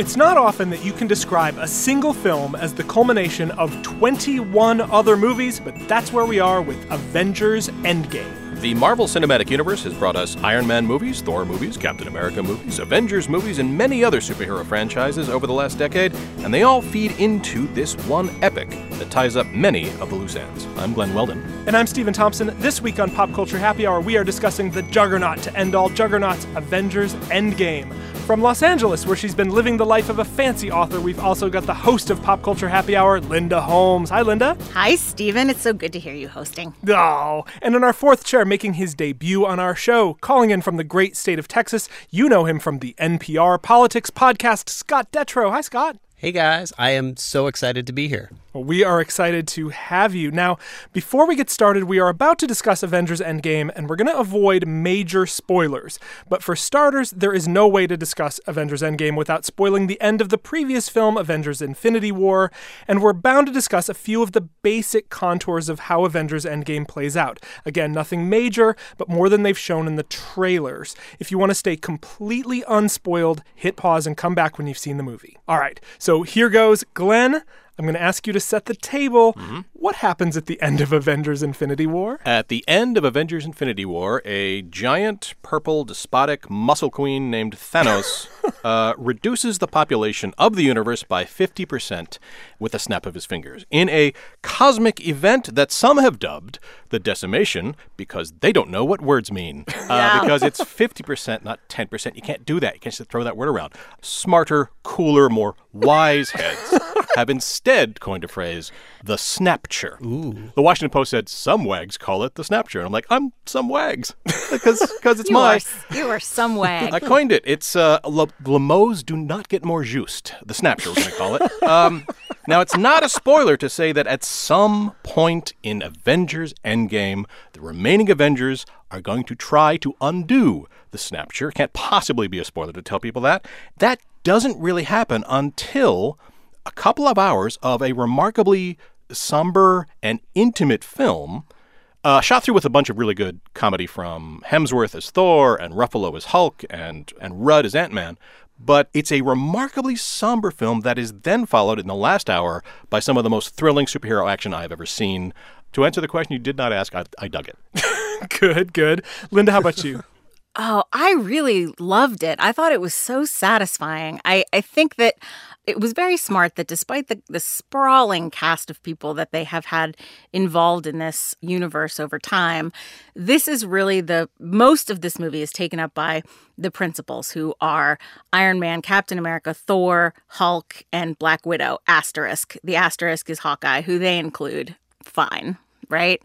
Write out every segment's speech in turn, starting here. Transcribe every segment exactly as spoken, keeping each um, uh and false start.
It's not often that you can describe a single film as the culmination of twenty-one other movies, but that's where we are with Avengers Endgame. The Marvel Cinematic Universe has brought us Iron Man movies, Thor movies, Captain America movies, Avengers movies, and many other superhero franchises over the last decade, and they all feed into this one epic that ties up many of the loose ends. I'm Glenn Weldon. And I'm Stephen Thompson. This week on Pop Culture Happy Hour, we are discussing the juggernaut to end all juggernauts, Avengers Endgame. From Los Angeles, where she's been living the life of a fancy author, we've also got the host of Pop Culture Happy Hour, Linda Holmes. Hi, Linda. Hi, Stephen. It's so good to hear you hosting. Oh, and in our fourth chair, making his debut on our show, calling in from the great state of Texas, you know him from the N P R Politics podcast, Scott Detrow. Hi, Scott. Hey, guys. I am so excited to be here. Well, we are excited to have you. Now, before we get started, we are about to discuss Avengers Endgame, and we're going to avoid major spoilers. But for starters, there is no way to discuss Avengers Endgame without spoiling the end of the previous film, Avengers Infinity War, and we're bound to discuss a few of the basic contours of how Avengers Endgame plays out. Again, nothing major, but more than they've shown in the trailers. If you want to stay completely unspoiled, hit pause and come back when you've seen the movie. All right, so here goes. Glenn, I'm going to ask you to set the table. Mm-hmm. What happens at the end of Avengers Infinity War? At the end of Avengers Infinity War, a giant, purple, despotic muscle queen named Thanos uh, reduces the population of the universe by fifty percent with a snap of his fingers in a cosmic event that some have dubbed the decimation because they don't know what words mean. Uh, yeah. Because it's fifty percent, not ten percent. You can't do that. You can't just throw that word around. Smarter, cooler, more wise heads have instead coined a phrase, the snapture. Ooh. The Washington Post said some wags call it the snapture. And I'm like, I'm some wags because it's you my... Are, you are some wag. I coined it. It's uh, le, le mots do not get more juste. The snapture, we're going to call it. Um, now, it's not a spoiler to say that at some point in Avengers Endgame, the remaining Avengers are going to try to undo the snapture. Can't possibly be a spoiler to tell people that. That doesn't really happen until a couple of hours of a remarkably somber and intimate film, uh, shot through with a bunch of really good comedy from Hemsworth as Thor and Ruffalo as Hulk and, and Rudd as Ant-Man. But it's a remarkably somber film that is then followed in the last hour by some of the most thrilling superhero action I've ever seen. To answer the question you did not ask, I, I dug it. Good, good. Linda, how about you? Oh, I really loved it. I thought it was so satisfying. I, I think that it was very smart that despite the, the sprawling cast of people that they have had involved in this universe over time, this is really the, most of this movie is taken up by the principals who are Iron Man, Captain America, Thor, Hulk, and Black Widow, asterisk. The asterisk is Hawkeye, who they include. Fine, right?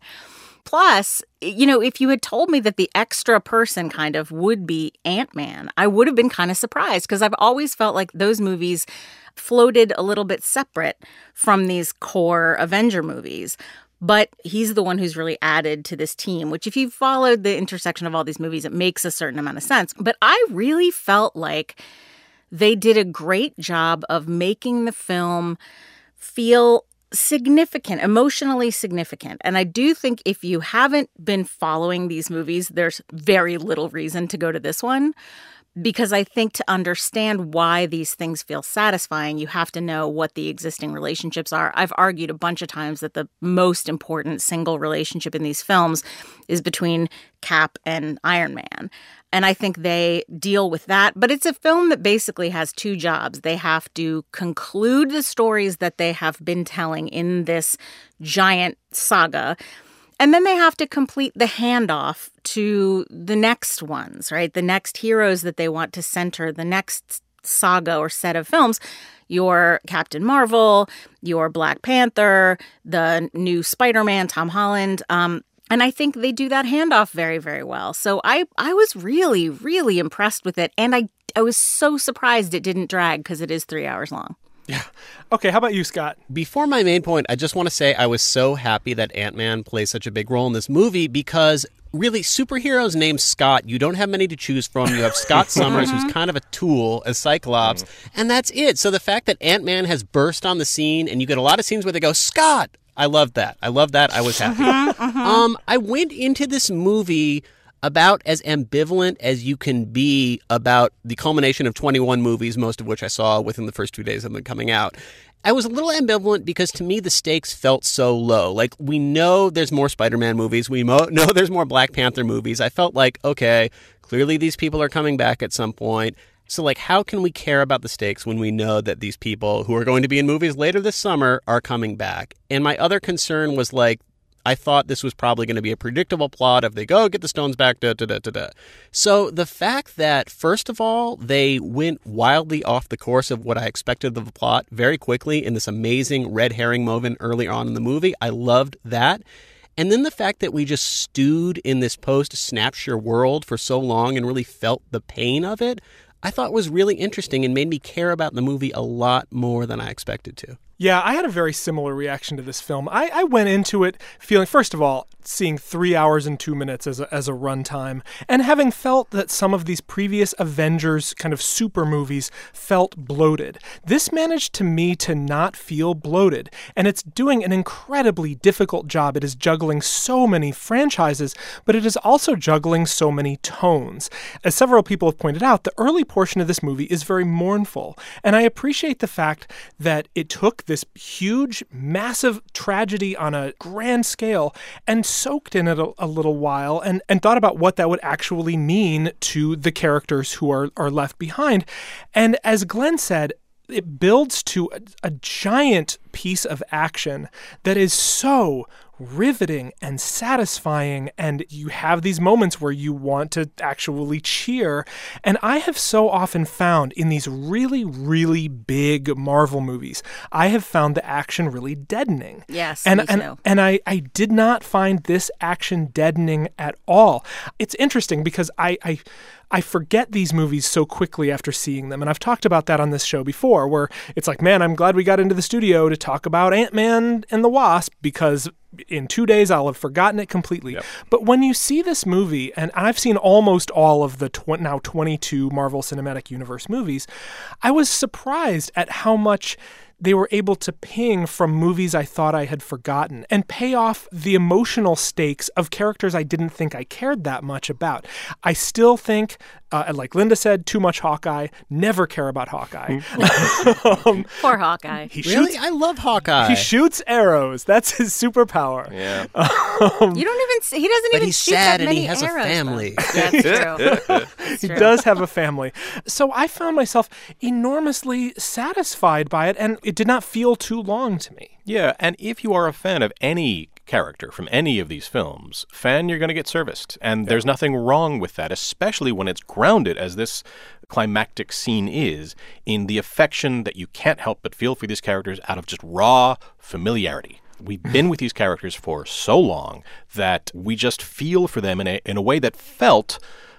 Plus, you know, if you had told me that the extra person kind of would be Ant-Man, I would have been kind of surprised because I've always felt like those movies floated a little bit separate from these core Avenger movies. But he's the one who's really added to this team, which if you've followed the intersection of all these movies, it makes a certain amount of sense. But I really felt like they did a great job of making the film feel significant, emotionally significant. And I do think if you haven't been following these movies, there's very little reason to go to this one. Because I think to understand why these things feel satisfying, you have to know what the existing relationships are. I've argued a bunch of times that the most important single relationship in these films is between Cap and Iron Man. And I think they deal with that. But it's a film that basically has two jobs. They have to conclude the stories that they have been telling in this giant saga. And then they have to complete the handoff to the next ones, right? The next heroes that they want to center, the next saga or set of films. Your Captain Marvel, your Black Panther, the new Spider-Man, Tom Holland. Um, and I think they do that handoff very, very well. So I, I was really, really impressed with it. And I, I was so surprised it didn't drag because it is three hours long. Yeah. Okay, how about you, Scott? Before my main point, I just want to say I was so happy that Ant-Man plays such a big role in this movie because really, superheroes named Scott, you don't have many to choose from. You have Scott Summers, who's kind of a tool as Cyclops, mm-hmm. and that's it. So the fact that Ant-Man has burst on the scene and you get a lot of scenes where they go, Scott! I love that. I love that. I was happy. Mm-hmm, mm-hmm. Um, I went into this movie about as ambivalent as you can be about the culmination of twenty-one movies, most of which I saw within the first two days of them coming out. I was a little ambivalent because to me the stakes felt so low. Like, we know there's more Spider-Man movies. We mo- know there's more Black Panther movies. I felt like, okay, clearly these people are coming back at some point. So, like, how can we care about the stakes when we know that these people who are going to be in movies later this summer are coming back? And my other concern was, like, I thought this was probably going to be a predictable plot if they go get the stones back, da, da, da, da, da. So the fact that, first of all, they went wildly off the course of what I expected of the plot very quickly in this amazing red herring moment early on in the movie, I loved that. And then the fact that we just stewed in this post-Snapshire world for so long and really felt the pain of it, I thought was really interesting and made me care about the movie a lot more than I expected to. Yeah, I had a very similar reaction to this film. I, I went into it feeling, first of all, seeing three hours and two minutes as a, as a runtime, and having felt that some of these previous Avengers kind of super movies felt bloated. This managed to me to not feel bloated, and it's doing an incredibly difficult job. It is juggling so many franchises, but it is also juggling so many tones. As several people have pointed out, the early portion of this movie is very mournful, and I appreciate the fact that it took this huge, massive tragedy on a grand scale and soaked in it a, a little while and, and thought about what that would actually mean to the characters who are, are left behind. And as Glenn said, it builds to a, a giant piece of action that is so riveting and satisfying, and you have these moments where you want to actually cheer. And I have so often found in these really, really big Marvel movies, I have found the action really deadening. Yes, and me and, too. and I, I did not find this action deadening at all. It's interesting because I, I I forget these movies so quickly after seeing them. And I've talked about that on this show before, where it's like, man, I'm glad we got into the studio to talk about Ant-Man and the Wasp, because in two days I'll have forgotten it completely. Yep. But when you see this movie, and I've seen almost all of the tw- now twenty-two Marvel Cinematic Universe movies, I was surprised at how much they were able to ping from movies I thought I had forgotten and pay off the emotional stakes of characters I didn't think I cared that much about. I still think, uh, like Linda said, too much Hawkeye. Never care about Hawkeye. um, Poor Hawkeye. He really? shoots, I love Hawkeye. He shoots arrows. That's his superpower. Yeah. Um, you don't even. See, he doesn't but even he's shoot sad that and many he has arrows, a family. That's true. That's he true. does have a family. So I found myself enormously satisfied by it, and it did not feel too long to me. Yeah, and if you are a fan of any character from any of these films, fan, you're going to get serviced. And there's nothing wrong with that, especially when it's grounded, as this climactic scene is, in the affection that you can't help but feel for these characters out of just raw familiarity. We've been with these characters for so long that we just feel for them in a in a way that felt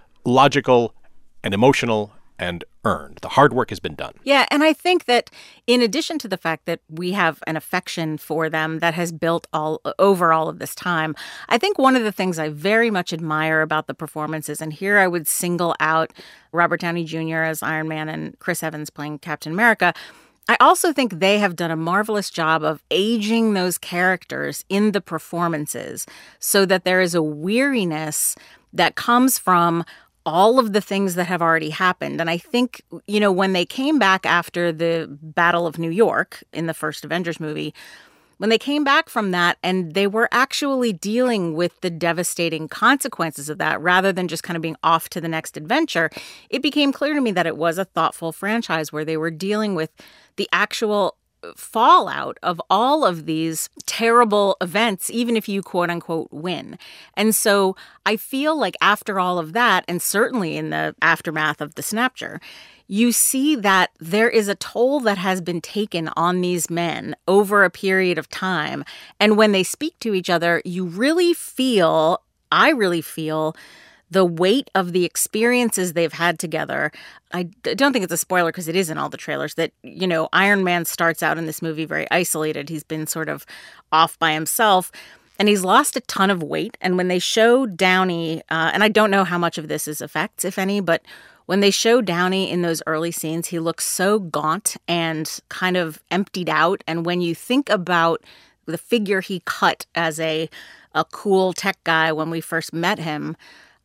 logical and emotional and earned. The hard work has been done. Yeah, and I think that in addition to the fact that we have an affection for them that has built all over all of this time, I think one of the things I very much admire about the performances, and here I would single out Robert Downey Junior as Iron Man and Chris Evans playing Captain America, I also think they have done a marvelous job of aging those characters in the performances so that there is a weariness that comes from all of the things that have already happened. And I think, you know, when they came back after the Battle of New York in the first Avengers movie, when they came back from that and they were actually dealing with the devastating consequences of that rather than just kind of being off to the next adventure, it became clear to me that it was a thoughtful franchise where they were dealing with the actual fallout of all of these terrible events, even if you quote unquote win. And so I feel like after all of that, and certainly in the aftermath of the Snapshire, you see that there is a toll that has been taken on these men over a period of time. And when they speak to each other, you really feel, I really feel, the weight of the experiences they've had together. I don't think it's a spoiler because it is in all the trailers that, you know, Iron Man starts out in this movie very isolated. He's been sort of off by himself and he's lost a ton of weight. And when they show Downey, uh, and I don't know how much of this is effects, if any, but when they show Downey in those early scenes, he looks so gaunt and kind of emptied out. And when you think about the figure he cut as a, a cool tech guy when we first met him,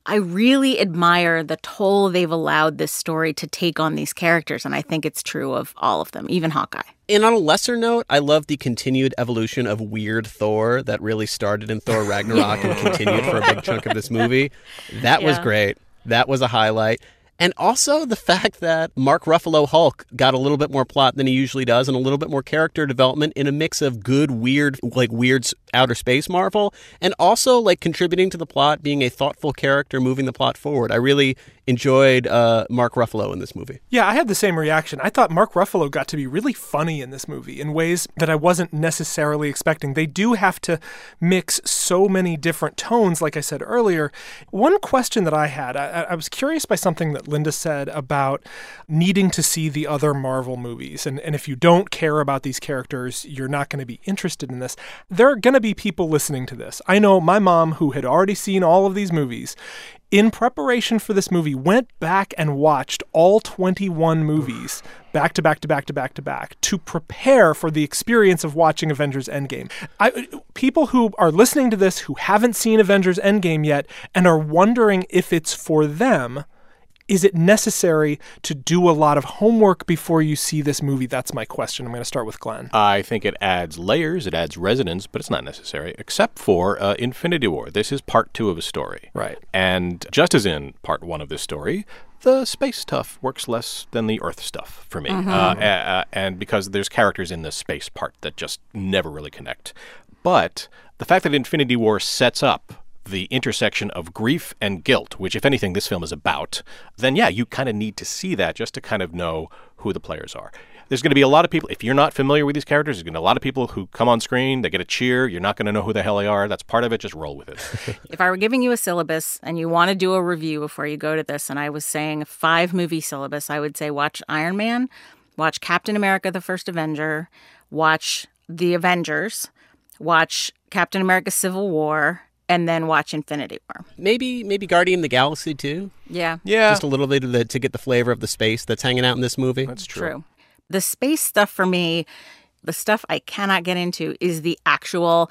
I really admire the toll they've allowed this story to take on these characters, and I think it's true of all of them, even Hawkeye. And on a lesser note, I love the continued evolution of weird Thor that really started in Thor Ragnarok and continued for a big chunk of this movie. That yeah. was great. That was a highlight. And also the fact that Mark Ruffalo Hulk got a little bit more plot than he usually does and a little bit more character development in a mix of good, weird, like weird outer space Marvel, and also like contributing to the plot, being a thoughtful character, moving the plot forward. I really enjoyed uh, Mark Ruffalo in this movie. Yeah, I had the same reaction. I thought Mark Ruffalo got to be really funny in this movie in ways that I wasn't necessarily expecting. They do have to mix so many different tones, like I said earlier. One question that I had, I, I was curious by something that Linda said about needing to see the other Marvel movies. And, and if you don't care about these characters, you're not going to be interested in this. There are going to be people listening to this. I know my mom, who had already seen all of these movies, in preparation for this movie, went back and watched all twenty-one movies back to back to back to back to back to prepare for the experience of watching Avengers Endgame. I, people who are listening to this who haven't seen Avengers Endgame yet and are wondering if it's for them, is it necessary to do a lot of homework before you see this movie? That's my question. I'm going to start with Glenn. I think it adds layers, it adds resonance, but it's not necessary, except for uh, Infinity War. This is part two of a story. Right. And just as in part one of this story, the space stuff works less than the Earth stuff for me. Mm-hmm. Uh, uh, and because there's characters in the space part that just never really connect. But the fact that Infinity War sets up the intersection of grief and guilt, which, if anything, this film is about, then, yeah, you kind of need to see that just to kind of know who the players are. There's going to be a lot of people, if you're not familiar with these characters, there's going to be a lot of people who come on screen, they get a cheer, you're not going to know who the hell they are. That's part of it. Just roll with it. If I were giving you a syllabus and you want to do a review before you go to this, and I was saying a five-movie syllabus, I would say watch Iron Man, watch Captain America, the First Avenger, watch The Avengers, watch Captain America Civil War, and then watch Infinity War. Maybe maybe Guardian of the Galaxy, too. Yeah. Yeah. Just a little bit of the, to get the flavor of the space that's hanging out in this movie. That's true. True. The space stuff for me, the stuff I cannot get into is the actual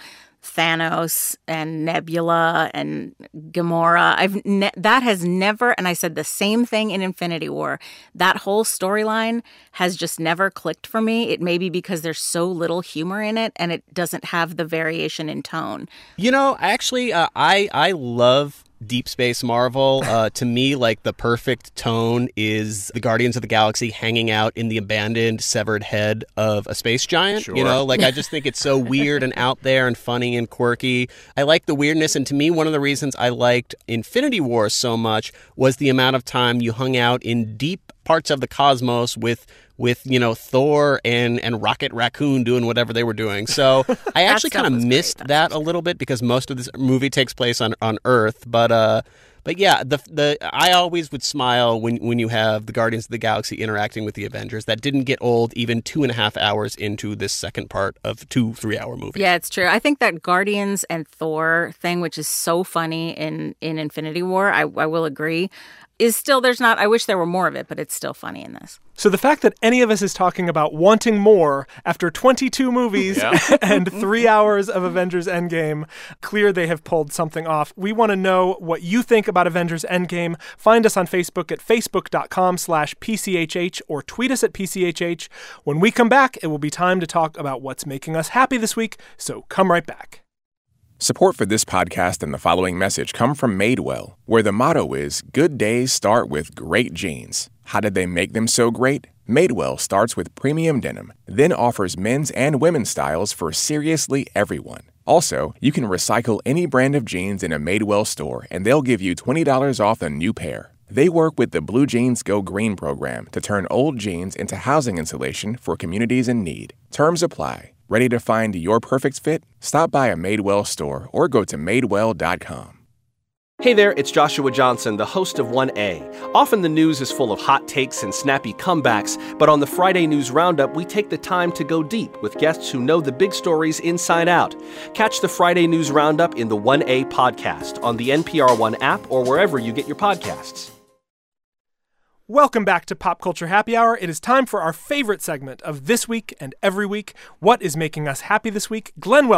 Thanos and Nebula and Gamora. I've ne- that has never, and I said the same thing in Infinity War. That whole storyline has just never clicked for me. It may be because there's so little humor in it, and it doesn't have the variation in tone. You know, actually, uh, I I love Deep Space Marvel. Uh, to me, like, the perfect tone is the Guardians of the Galaxy hanging out in the abandoned, severed head of a space giant. Sure. You know, like, I just think it's so weird and out there and funny and quirky. I like the weirdness, and to me, one of the reasons I liked Infinity War so much was the amount of time you hung out in deep parts of the cosmos with with, you know, Thor and, and Rocket Raccoon doing whatever they were doing. So I actually kind of missed great. that a little bit because most of this movie takes place on, on Earth. But uh, but yeah, the the I always would smile when, when you have the Guardians of the Galaxy interacting with the Avengers. That didn't get old even two and a half hours into this second part of two three-hour movies. Yeah, it's true. I think that Guardians and Thor thing, which is so funny in, in Infinity War, I, I will agree, is still, there's not, I wish there were more of it, but it's still funny in this. So the fact that any of us is talking about wanting more after twenty-two movies yeah. and three hours of Avengers Endgame, clear they have pulled something off. We want to know what you think about Avengers Endgame. Find us on Facebook at facebook.com slash PCHH or tweet us at P C H H. When we come back, it will be time to talk about what's making us happy this week, so come right back. Support for this podcast and the following message come from Madewell, where the motto is, good days start with great jeans. How did they make them so great? Madewell starts with premium denim, then offers men's and women's styles for seriously everyone. Also, you can recycle any brand of jeans in a Madewell store, and they'll give you twenty dollars off a new pair. They work with the Blue Jeans Go Green program to turn old jeans into housing insulation for communities in need. Terms apply. Ready to find your perfect fit? Stop by a Madewell store or go to madewell dot com. Hey there, it's Joshua Johnson, the host of one A. Often the news is full of hot takes and snappy comebacks, but on the Friday News Roundup, we take the time to go deep with guests who know the big stories inside out. Catch the Friday News Roundup in the one A podcast on the N P R One app or wherever you get your podcasts. Welcome back to Pop Culture Happy Hour. It is time for our favorite segment of this week and every week. What is making us happy this week? Glenn Weldon.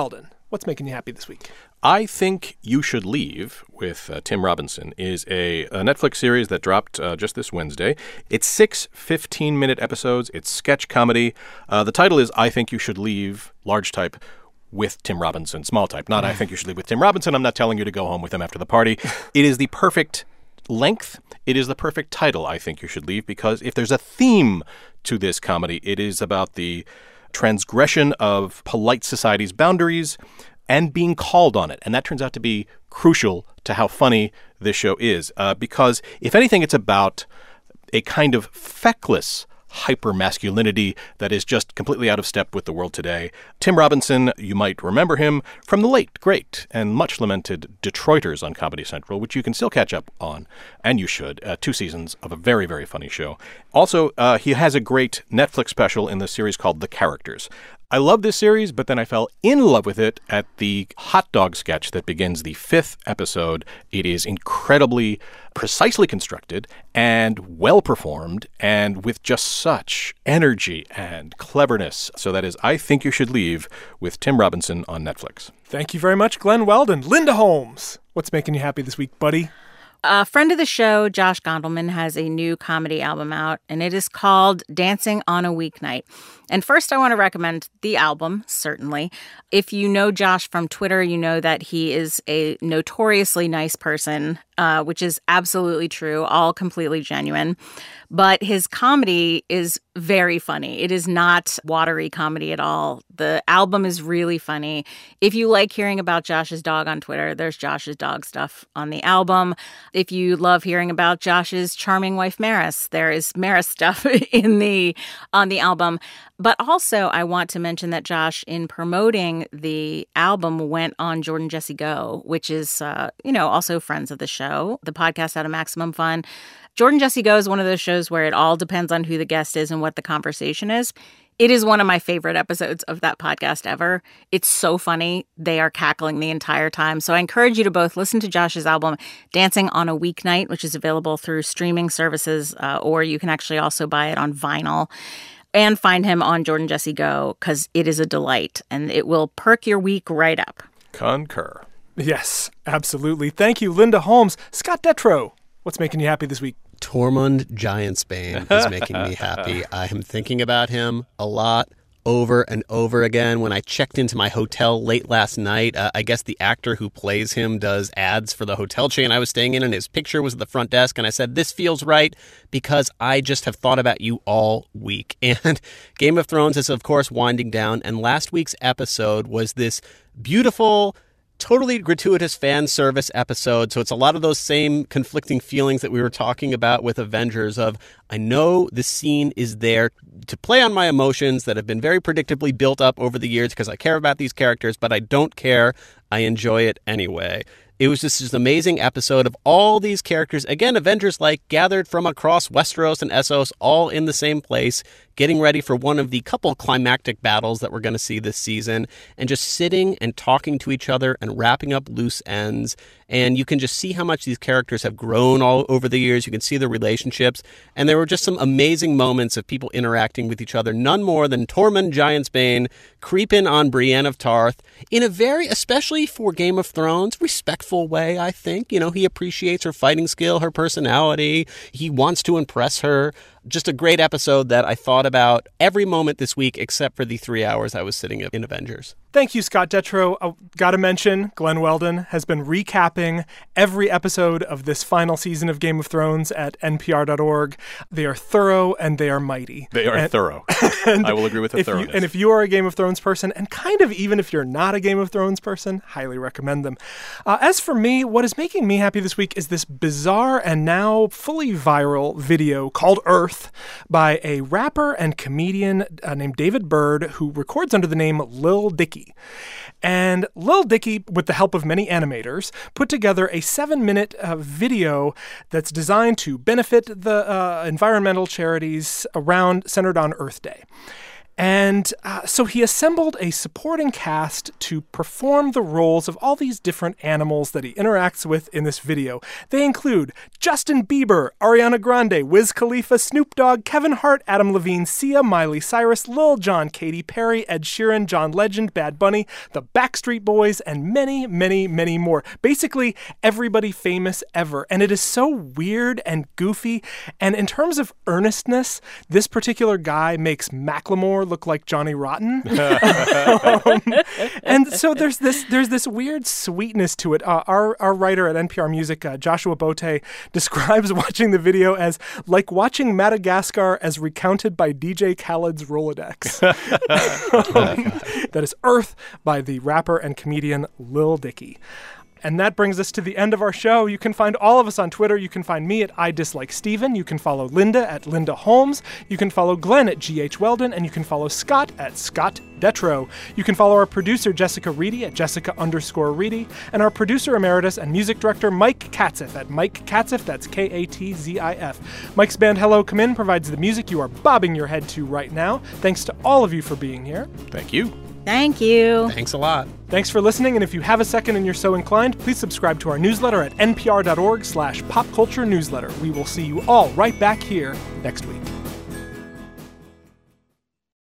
what's making you happy this week? I Think You Should Leave with uh, Tim Robinson is a, a Netflix series that dropped uh, just this Wednesday. It's six fifteen-minute episodes. It's sketch comedy. Uh, the title is I Think You Should Leave, large type, with Tim Robinson, small type. Not I Think You Should Leave with Tim Robinson. I'm not telling you to go home with him after the party. It is the perfect length. It is the perfect title, I Think You Should Leave, because if there's a theme to this comedy, it is about the transgression of polite society's boundaries and being called on it. And that turns out to be crucial to how funny this show is. Uh, because, if anything, it's about a kind of feckless hyper-masculinity that is just completely out of step with the world today. Tim Robinson, you might remember him from the late, great, and much lamented Detroiters on Comedy Central, which you can still catch up on, and you should. Uh, two seasons of a very, very funny show. Also, uh, he has a great Netflix special in the series called The Characters. I love this series, but then I fell in love with it at the hot dog sketch that begins the fifth episode. It is incredibly precisely constructed and well performed and with just such energy and cleverness. So that is I Think You Should Leave with Tim Robinson on Netflix. Thank you very much, Glenn Weldon. Linda Holmes, what's making you happy this week, buddy? A friend of the show, Josh Gondelman, has a new comedy album out, and it is called Dancing on a Weeknight. And first, I want to recommend the album, certainly. If you know Josh from Twitter, you know that he is a notoriously nice person, uh, which is absolutely true, all completely genuine. But his comedy is very funny. It is not watery comedy at all. The album is really funny. If you like hearing about Josh's dog on Twitter, there's Josh's dog stuff on the album. If you love hearing about Josh's charming wife, Maris, there is Maris stuff in the on the album. But also, I want to mention that Josh, in promoting the album, went on Jordan Jesse Go, which is, uh, you know, also friends of the show, the podcast out of Maximum Fun. Jordan Jesse Go is one of those shows where it all depends on who the guest is and what the conversation is. It is one of my favorite episodes of that podcast ever. It's so funny. They are cackling the entire time. So I encourage you to both listen to Josh's album, Dancing on a Weeknight, which is available through streaming services, uh, or you can actually also buy it on vinyl. And find him on Jordan Jesse Go, because it is a delight, and it will perk your week right up. Concur. Yes, absolutely. Thank you, Linda Holmes. Scott Detrow, what's making you happy this week? Tormund Giantsbane is making me happy. I am thinking about him a lot, over and over again. When I checked into my hotel late last night, uh, I guess the actor who plays him does ads for the hotel chain I was staying in, and his picture was at the front desk, and I said, this feels right because I just have thought about you all week. And Game of Thrones is, of course, winding down, and last week's episode was this beautiful, totally gratuitous fan service episode. So it's a lot of those same conflicting feelings that we were talking about with Avengers of, I know the scene is there to play on my emotions that have been very predictably built up over the years because I care about these characters, but I don't care. I enjoy it anyway. It was just this amazing episode of all these characters, again, Avengers-like, gathered from across Westeros and Essos, all in the same place, getting ready for one of the couple climactic battles that we're going to see this season, and just sitting and talking to each other and wrapping up loose ends. And you can just see how much these characters have grown all over the years. You can see the relationships. And there were just some amazing moments of people interacting with each other. None more than Tormund Giantsbane creeping on Brienne of Tarth in a very, especially for Game of Thrones, respectful way, I think. You know, he appreciates her fighting skill, her personality. He wants to impress her. Just a great episode that I thought about every moment this week except for the three hours I was sitting in Avengers. Thank you, Scott Detrow. Uh, Got to mention, Glenn Weldon has been recapping every episode of this final season of Game of Thrones at N P R dot org. They are thorough and they are mighty. They are and, thorough. I will agree with the if thoroughness. You, and if you are a Game of Thrones person, and kind of even if you're not a Game of Thrones person, highly recommend them. Uh, as for me, what is making me happy this week is this bizarre and now fully viral video called Earth by a rapper and comedian uh, named David Bird, who records under the name Lil Dicky. And Lil Dicky, with the help of many animators, put together a seven-minute uh, video that's designed to benefit the uh, environmental charities around centered on Earth Day. And uh, so he assembled a supporting cast to perform the roles of all these different animals that he interacts with in this video. They include Justin Bieber, Ariana Grande, Wiz Khalifa, Snoop Dogg, Kevin Hart, Adam Levine, Sia, Miley Cyrus, Lil Jon, Katy Perry, Ed Sheeran, John Legend, Bad Bunny, the Backstreet Boys, and many, many, many more. Basically, everybody famous ever. And it is so weird and goofy. And in terms of earnestness, this particular guy makes Macklemore look like Johnny Rotten. um, and so there's this there's this weird sweetness to it. Uh, our, our writer at N P R Music, uh, Joshua Bote, describes watching the video as like watching Madagascar as recounted by D J Khaled's Rolodex. um, that is Earth by the rapper and comedian Lil Dicky. And that brings us to the end of our show. You can find all of us on Twitter. You can find me at I Dislike Steven. You can follow Linda at Linda Holmes. You can follow Glenn at G H Weldon. And you can follow Scott at Scott Detro. You can follow our producer, Jessica Reedy, at Jessica underscore Reedy. And our producer emeritus and music director, Mike Katzif, at Mike Katzif. That's K A T Z I F. Mike's band Hello Come In provides the music you are bobbing your head to right now. Thanks to all of you for being here. Thank you. Thank you. Thanks a lot. Thanks for listening, and if you have a second and you're so inclined, please subscribe to our newsletter at npr.org slash popculturenewsletter. We will see you all right back here next week.